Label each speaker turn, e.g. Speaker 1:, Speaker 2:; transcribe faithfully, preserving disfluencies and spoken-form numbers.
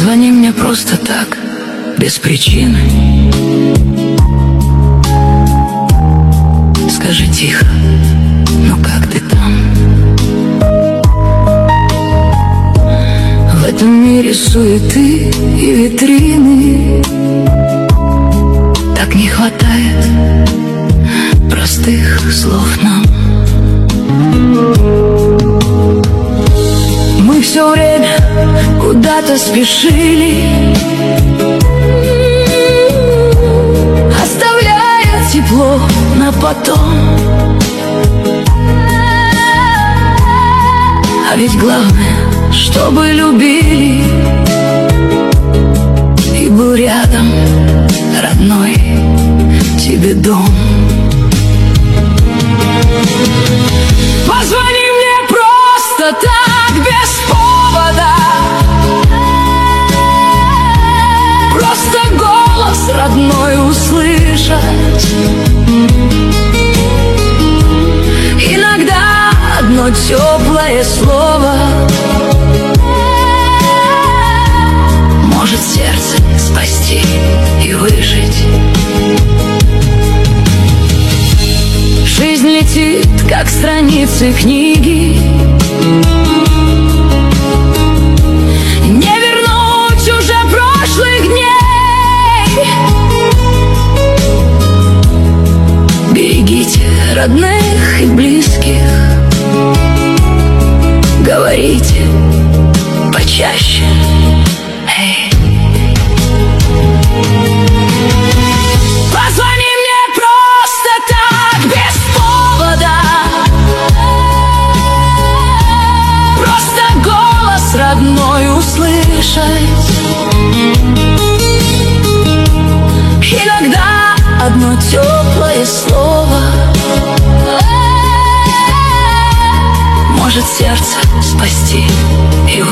Speaker 1: Позвони мне просто так, без причины. Скажи тихо, ну как ты там? В этом мире суеты и витрины так не хватает простых слов нам. Мы все время куда-то спешили, оставляя тепло на потом. А ведь главное, чтобы любили и был рядом родной тебе дом. Позвони мне просто так, без повода, просто голос родной услышать. Иногда одно теплое слово может сердце спасти и выжить. Жизнь летит, как страницы книги, не вернуть уже прошлых дней. Берегите родных и близких, говорите почаще. Эй. Позвони мне просто так, без повода, просто голос родной услышать. Иногда одно теплое слово может сердце спасти и